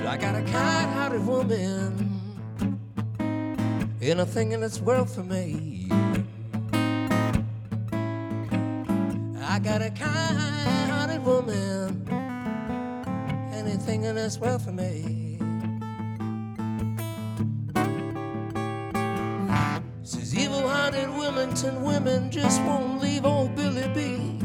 I got a kind-hearted woman, anything in this world for me. I got a kind-hearted woman, anything in this world for me. Says evil-hearted Wilmington women just won't leave old Billy be.